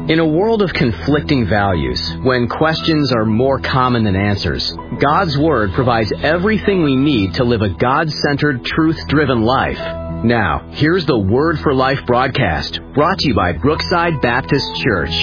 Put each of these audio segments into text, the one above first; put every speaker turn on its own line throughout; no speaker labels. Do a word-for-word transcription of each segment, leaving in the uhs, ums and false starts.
In a world of conflicting values, when questions are more common than answers, God's Word provides everything we need to live a God-centered, truth-driven life. Now, here's the Word for Life broadcast, brought to you by Brookside Baptist Church.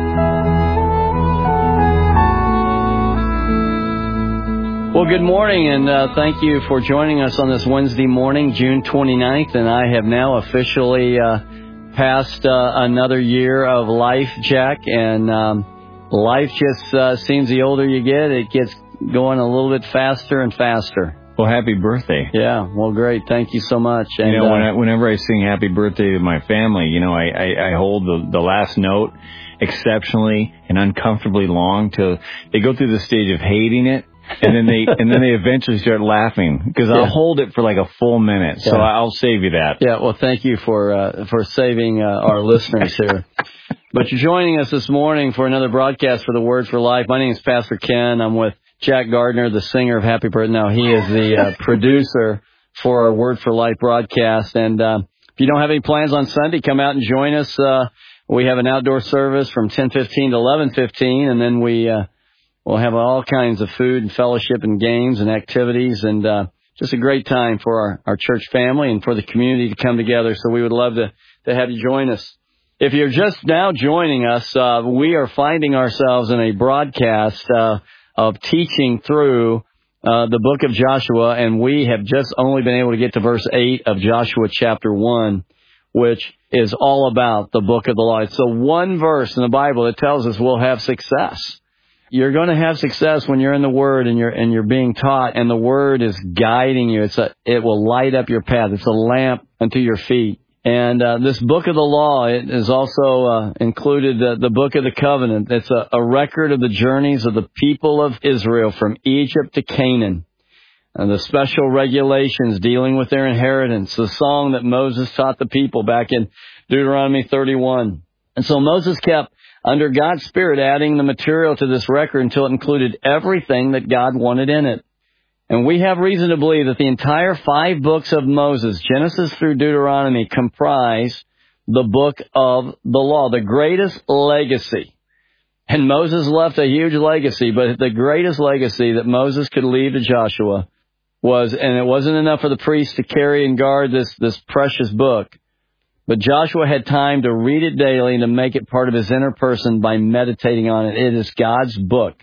Well, good morning, and uh, thank you for joining us on this Wednesday morning, June twenty-ninth, and I have now officially uh, passed uh, another year of life, Jack, and um, life just uh, seems the older you get, it gets going a little bit faster and faster.
Well, happy birthday.
Yeah, well, great. Thank you so much.
And,
you
know,
uh,
when I, whenever I sing happy birthday to my family, you know, I, I, I hold the, the last note exceptionally and uncomfortably long till they go through the stage of hating it. and then they and then they eventually start laughing because I'll yeah. hold it for like a full minute. So yeah. I'll save you that.
Yeah, well, thank you for uh, for saving uh, our listeners here. But you're joining us this morning for another broadcast for the Word for Life. My name is Pastor Ken. I'm with Jack Gardner, the singer of Happy Birthday. Now, he is the uh, producer for our Word for Life broadcast. And uh, if you don't have any plans on Sunday, come out and join us. Uh, we have an outdoor service from ten fifteen to eleven fifteen, and then we... Uh, We'll have all kinds of food and fellowship and games and activities, and uh, just a great time for our, our church family and for the community to come together. So we would love to, to have you join us. If you're just now joining us, uh, we are finding ourselves in a broadcast uh, of teaching through uh, the book of Joshua, and we have just only been able to get to verse eight of Joshua chapter one, which is all about the book of the law. It's the one verse in the Bible that tells us we'll have success. You're going to have success when you're in the Word and you're and you're being taught, and the Word is guiding you. It's a it will light up your path. It's a lamp unto your feet. And uh, this book of the law, it is also uh, included the, the book of the covenant. It's a, a record of the journeys of the people of Israel from Egypt to Canaan, and the special regulations dealing with their inheritance. The song that Moses taught the people back in Deuteronomy thirty-one. And so Moses kept, under God's Spirit, adding the material to this record until it included everything that God wanted in it. And we have reason to believe that the entire five books of Moses, Genesis through Deuteronomy, comprise the book of the law, the greatest legacy. And Moses left a huge legacy, but the greatest legacy that Moses could leave to Joshua was, and it wasn't enough for the priests to carry and guard this, this precious book, but Joshua had time to read it daily and to make it part of his inner person by meditating on it. It is God's book.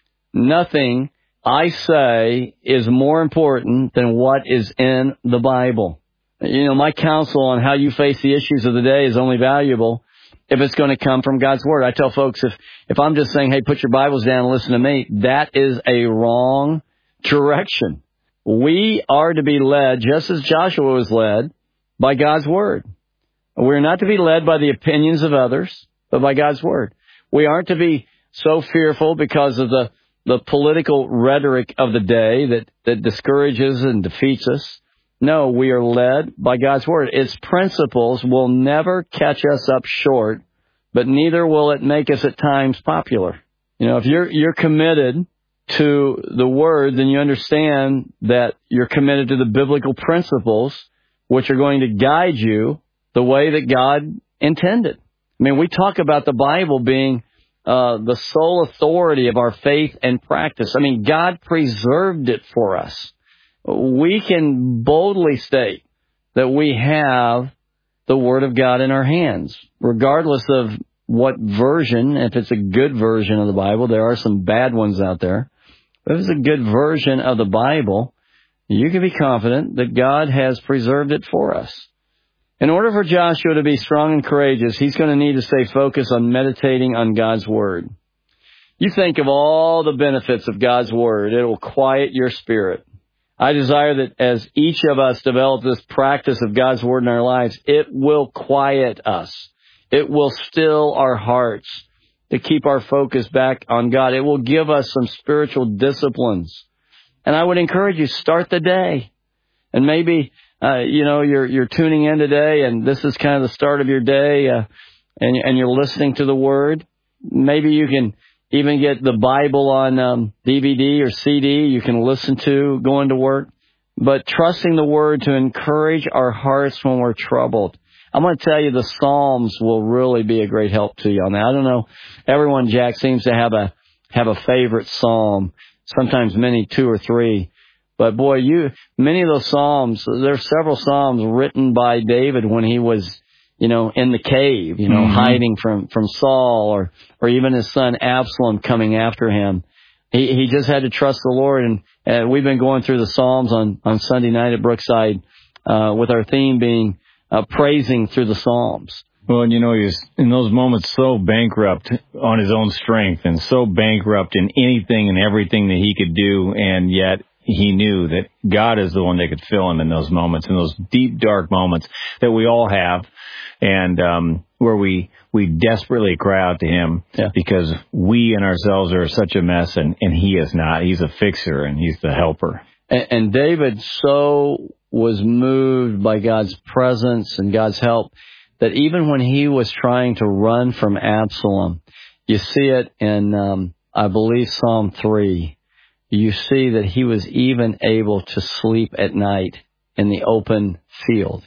Nothing, I say, is more important than what is in the Bible. You know, my counsel on how you face the issues of the day is only valuable if it's going to come from God's Word. I tell folks, if, if I'm just saying, hey, put your Bibles down and listen to me, that is a wrong direction. We are to be led, just as Joshua was led, by God's Word. We're not to be led by the opinions of others, but by God's Word. We aren't to be so fearful because of the, the political rhetoric of the day that, that discourages and defeats us. No, we are led by God's Word. Its principles will never catch us up short, but neither will it make us at times popular. You know, if you're, you're committed to the Word, then you understand that you're committed to the biblical principles which are going to guide you the way that God intended. I mean, we talk about the Bible being uh, the sole authority of our faith and practice. I mean, God preserved it for us. We can boldly state that we have the Word of God in our hands, regardless of what version. If it's a good version of the Bible, there are some bad ones out there. But if it's a good version of the Bible, you can be confident that God has preserved it for us. In order for Joshua to be strong and courageous, he's going to need to stay focused on meditating on God's Word. You think of all the benefits of God's Word. It will quiet your spirit. I desire that as each of us develop this practice of God's Word in our lives, it will quiet us. It will still our hearts to keep our focus back on God. It will give us some spiritual disciplines. And I would encourage you, start the day. And maybe... Uh, you know, you're you're tuning in today, and this is kind of the start of your day, uh, and and you're listening to the Word. Maybe you can even get the Bible on um, D V D or C D. You can listen to going to work, but trusting the Word to encourage our hearts when we're troubled. I'm going to tell you the Psalms will really be a great help to you on that. I don't know. Everyone, Jack, seems to have a have a favorite psalm, sometimes many, two or three. But, boy, you many of those psalms, there's several psalms written by David when he was, you know, in the cave, you know, mm-hmm. hiding from, from Saul or, or even his son Absalom coming after him. He, he just had to trust the Lord. And uh, we've been going through the Psalms on, on Sunday night at Brookside uh, with our theme being uh, praising through the Psalms.
Well, and you know, he was in those moments so bankrupt on his own strength and so bankrupt in anything and everything that he could do, and yet he knew that God is the one that could fill him in those moments, in those deep, dark moments that we all have, and um, where we we desperately cry out to him yeah. because we and ourselves are such a mess, and, and he is not. He's a fixer, and he's the helper.
And, and David so was moved by God's presence and God's help that even when he was trying to run from Absalom, you see it in, um, I believe, Psalm three. You see that he was even able to sleep at night in the open field.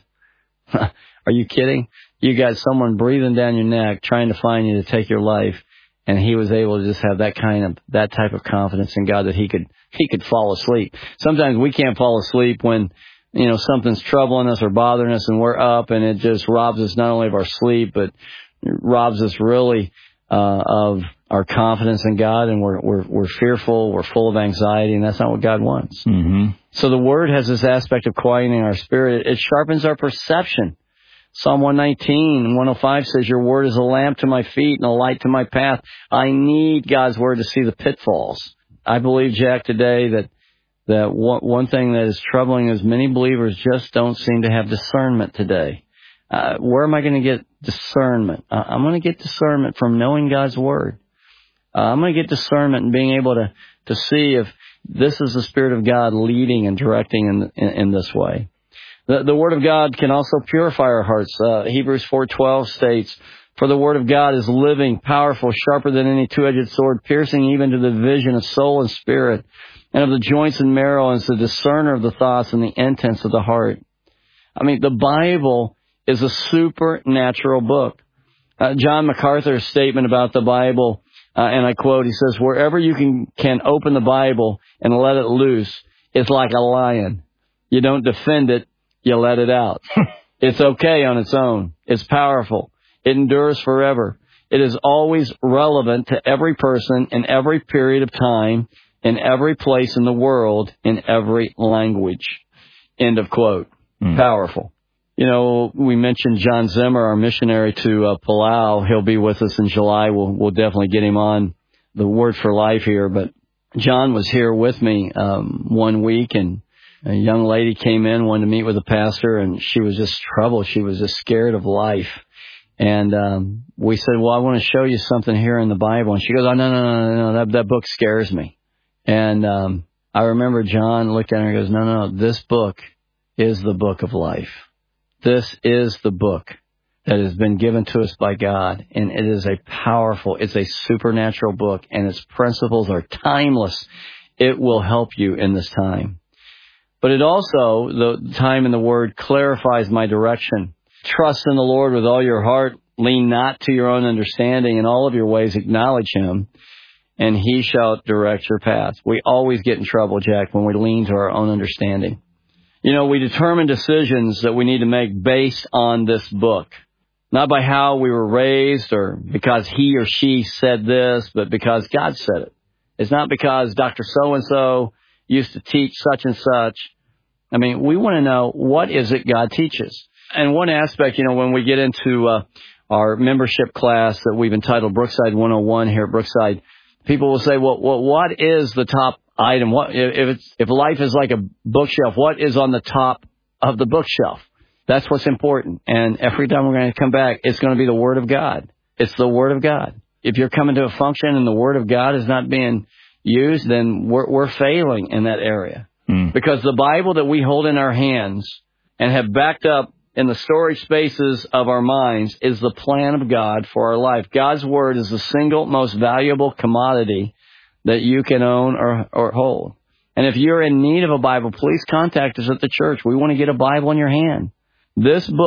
Are you kidding? You got someone breathing down your neck trying to find you to take your life, and he was able to just have that kind of, that type of confidence in God that he could, he could fall asleep. Sometimes we can't fall asleep when, you know, something's troubling us or bothering us and we're up, and it just robs us not only of our sleep, but robs us really uh, of our confidence in God, and we're, we're, we're fearful, we're full of anxiety, and that's not what God wants.
Mm-hmm.
So the Word has this aspect of quieting our spirit. It sharpens our perception. Psalm one nineteen, one oh five says, your Word is a lamp to my feet and a light to my path. I need God's Word to see the pitfalls. I believe, Jack, today that that one, one thing that is troubling is many believers just don't seem to have discernment today. Uh, where am I going to get discernment? Uh, I'm going to get discernment from knowing God's Word. Uh, I'm going to get discernment and being able to, to see if this is the Spirit of God leading and directing in, in, in this way. The, the Word of God can also purify our hearts. Uh, Hebrews four twelve states, for the Word of God is living, powerful, sharper than any two-edged sword, piercing even to the division of soul and spirit, and of the joints and marrow, and is the discerner of the thoughts and the intents of the heart. I mean, the Bible is a supernatural book. Uh, John MacArthur's statement about the Bible, uh, and I quote, he says, wherever you can, can open the Bible and let it loose, it's like a lion. You don't defend it, you let it out. It's okay on its own. It's powerful. It endures forever. It is always relevant to every person in every period of time, in every place in the world, in every language. End of quote. Mm. Powerful. You know, we mentioned John Zimmer, our missionary to uh, Palau. He'll be with us in July. We'll, we'll definitely get him on the Word for Life here. But John was here with me um, one week, and a young lady came in, wanted to meet with the pastor, and she was just troubled. She was just scared of life. And um, we said, well, I want to show you something here in the Bible. And she goes, oh, no, no, no, no, no, that, that book scares me. And um, I remember John looked at her and goes, no, no, this book is the book of life. This is the book that has been given to us by God, and it is a powerful, it's a supernatural book, and its principles are timeless. It will help you in this time. But it also, the time in the Word, clarifies my direction. Trust in the Lord with all your heart. Lean not to your own understanding. In all of your ways acknowledge Him, and He shall direct your path. We always get in trouble, Jack, when we lean to our own understanding. You know, we determine decisions that we need to make based on this book. Not by how we were raised or because he or she said this, but because God said it. It's not because Doctor So-and-so used to teach such and such. I mean, we want to know, what is it God teaches? And one aspect, you know, when we get into uh, our membership class that we've entitled Brookside one oh one here at Brookside, people will say, well, well what is the top item? What if it's if life is like a bookshelf, what is on the top of the bookshelf? That's what's important. And every time we're going to come back, it's going to be the Word of God. It's the Word of God. If you're coming to a function and the Word of God is not being used, then we're, we're failing in that area. Mm. Because the Bible that we hold in our hands and have backed up in the storage spaces of our minds is the plan of God for our life. God's Word is the single most valuable commodity that you can own or, or hold. And if you're in need of a Bible, please contact us at the church. We want to get a Bible in your hand. This book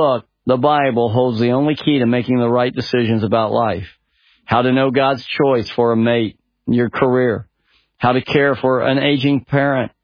the Bible holds the only key to making the right decisions about life. How to know God's choice for a mate, your career. How to care for an aging parent.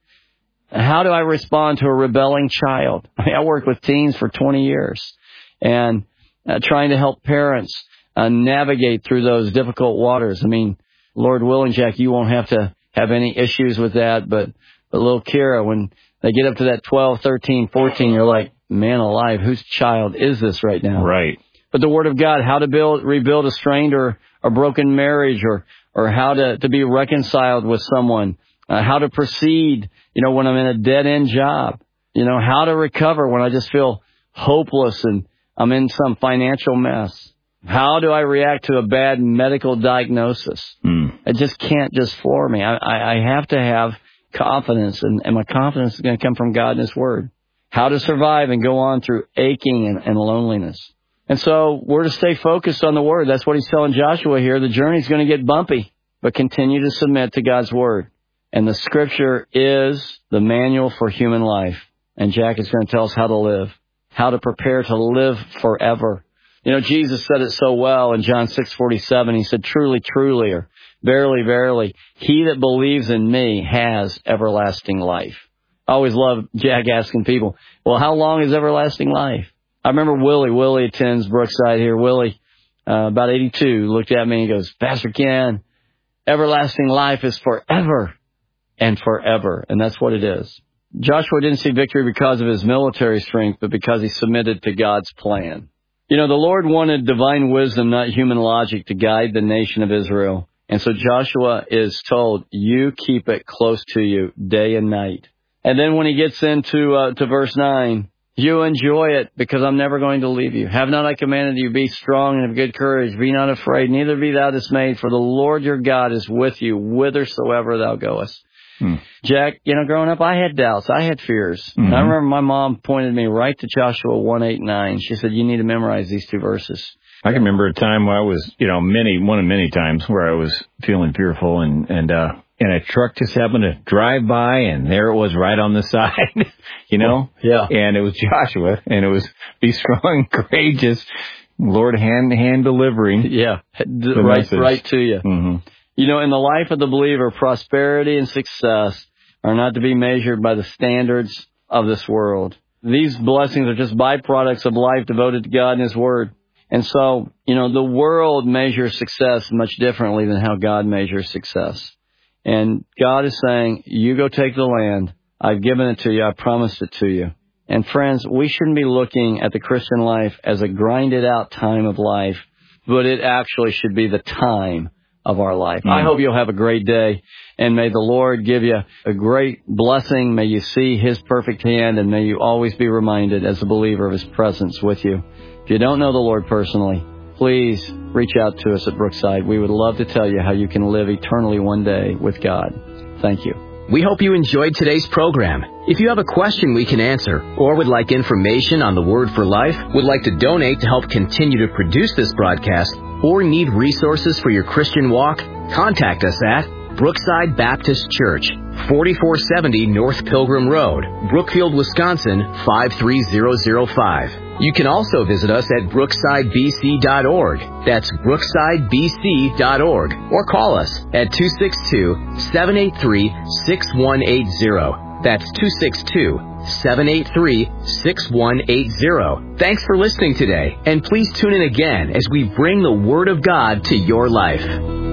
How do I respond to a rebelling child? I mean, I worked with teens for twenty years and uh, trying to help parents uh, navigate through those difficult waters. I mean, Lord willing, Jack, you won't have to have any issues with that, but, but little Kira, when they get up to that twelve, thirteen, fourteen, you're like, man alive, whose child is this right now?
Right.
But the Word of God, how to build, rebuild a strained or a broken marriage, or, or how to, to be reconciled with someone, uh, how to proceed, you know, when I'm in a dead-end job, you know, how to recover when I just feel hopeless and I'm in some financial mess. How do I react to a bad medical diagnosis? Mm. It just can't just floor me. I, I, I have to have confidence, and, and my confidence is going to come from God and His Word. How to survive and go on through aching and, and loneliness. And so we're to stay focused on the Word. That's what He's telling Joshua here. The journey's going to get bumpy, but continue to submit to God's Word. And the Scripture is the manual for human life. And Jack is going to tell us how to live, how to prepare to live forever. You know, Jesus said it so well in John six forty-seven. He said, truly, truly, or verily, verily, he that believes in me has everlasting life. I always love Jack asking people, well, how long is everlasting life? I remember Willie. Willie attends Brookside here. Willie, uh, about eighty-two, looked at me and goes, Pastor Ken, everlasting life is forever and forever. And that's what it is. Joshua didn't see victory because of his military strength, but because he submitted to God's plan. You know, the Lord wanted divine wisdom, not human logic, to guide the nation of Israel. And so Joshua is told, you keep it close to you day and night. And then when he gets into uh, to verse nine, you enjoy it because I'm never going to leave you. Have not I commanded you, be strong and of good courage. Be not afraid, neither be thou dismayed, for the Lord your God is with you whithersoever thou goest. Hmm. Jack, you know, growing up, I had doubts. I had fears. Mm-hmm. And I remember my mom pointed me right to Joshua one, eight, nine. She said, you need to memorize these two verses.
I can remember a time where I was, you know, many, one of many times where I was feeling fearful and, and, uh, and a truck just happened to drive by and there it was right on the side, you know?
Yeah.
And it was Joshua and it was be strong, courageous, Lord hand, hand delivering.
Yeah. Right, right to you.
Mm-hmm.
You know, in the life of the believer, prosperity and success are not to be measured by the standards of this world. These blessings are just byproducts of life devoted to God and His Word. And so, you know, the world measures success much differently than how God measures success. And God is saying, you go take the land. I've given it to you. I promised it to you. And friends, we shouldn't be looking at the Christian life as a grinded out time of life, but it actually should be the time of our life. Mm-hmm. I hope you'll have a great day, and may the Lord give you a great blessing. May you see His perfect hand, and may you always be reminded as a believer of His presence with you. If you don't know the Lord personally, please reach out to us at Brookside. We would love to tell you how you can live eternally one day with God. Thank you.
We hope you enjoyed today's program. If you have a question we can answer, or would like information on the Word for Life, would like to donate to help continue to produce this broadcast, or need resources for your Christian walk, contact us at Brookside Baptist Church, forty-four seventy North Pilgrim Road, Brookfield, Wisconsin, five three zero zero five. You can also visit us at brookside b c dot org. That's brookside b c dot org. Or call us at two six two, seven eight three, six one eight zero. That's two six two, seven eight three, six one eight zero. Thanks for listening today, and please tune in again as we bring the Word of God to your life.